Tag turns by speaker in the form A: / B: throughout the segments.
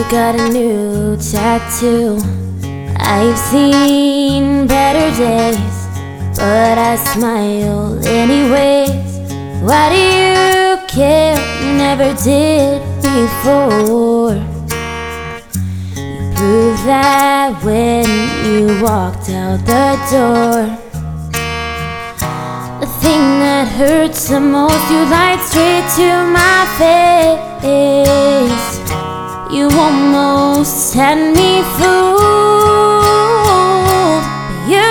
A: got a new tattoo. I've seen better days, but I smile anyways. Why do you care? You never did before. You proved that when you walked out the door. The thing that hurts the most, you lied straight to my face. You almost had me fooled. You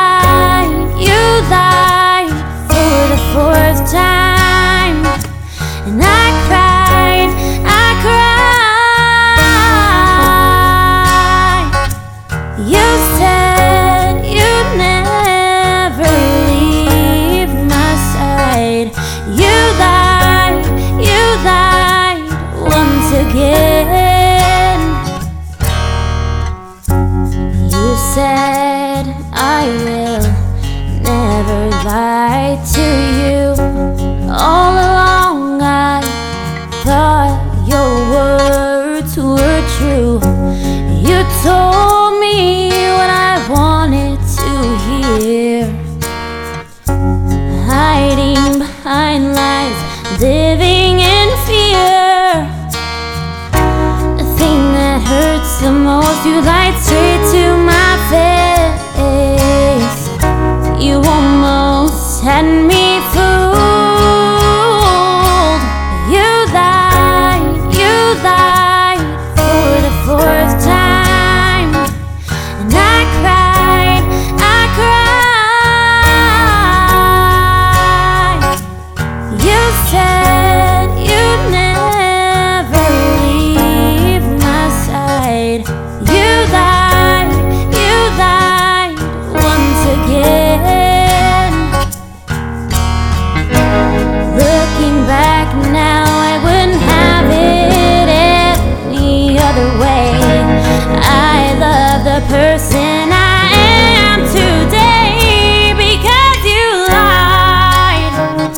A: lied for the fourth time. And I cried. You said you'd never leave my side. You lied once again. You said I will never lie to you. All along I thought your words were true. You told me what I wanted to hear, hiding behind lies, living in fear. The thing that hurts the most, you lied straight to my face. You almost had me fooled. You lied for the fourth time. And I cried. You said you'd never leave my side. You lied once again. Looking back now, I wouldn't have it any other way. I love the person I am today because you lied.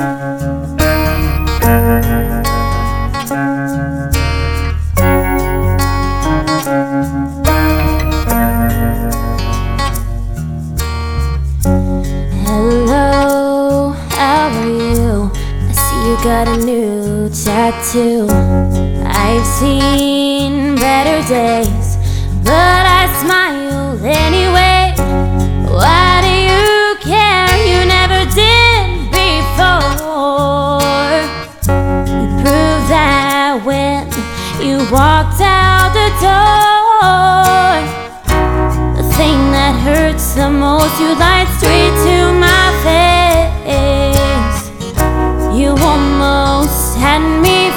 A: Hello, how are you? I see you got a new tattoo. I've seen better days, but I smile anyway. Why do you care? You never did before. You proved that when you walked out the door. The thing that hurts the most, you lied straight to my face. You almost had me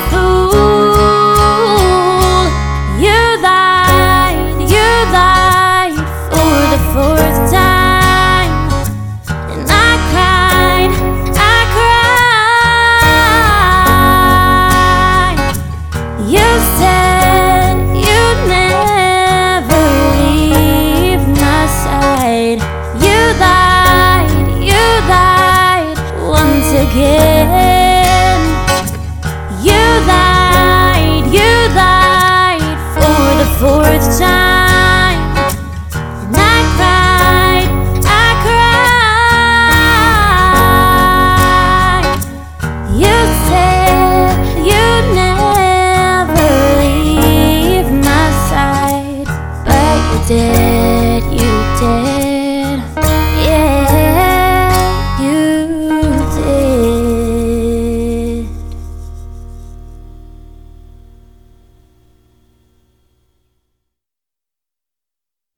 A: fooled. You lied for the fourth time. And I cried. You said you'd never leave my side. You lied once again. You lied for the fourth time. And I cried. You said you'd never leave my side, but you did.